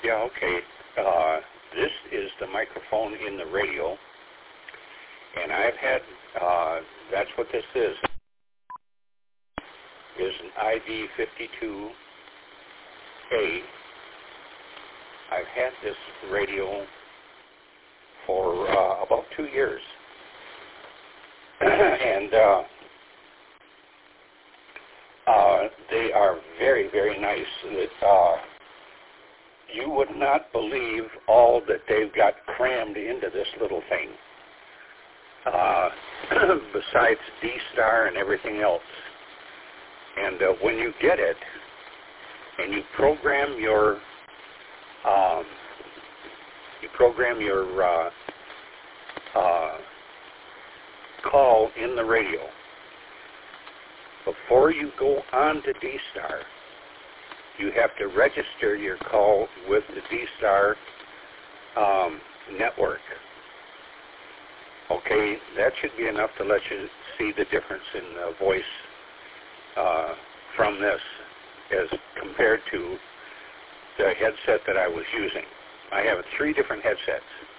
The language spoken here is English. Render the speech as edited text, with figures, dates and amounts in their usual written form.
Yeah, okay. This is the microphone in the radio, and I've had, that's what this is an ID52A. I've had this radio for about 2 years, and they are very, very nice. You would not believe all that they've got crammed into this little thing, besides D-Star and everything else. And when you get it, and you program your call in the radio, before you go on to D-Star, you have to register your call with the D-Star network. Okay, that should be enough to let you see the difference in the voice from this as compared to the headset that I was using. I have 3 different headsets.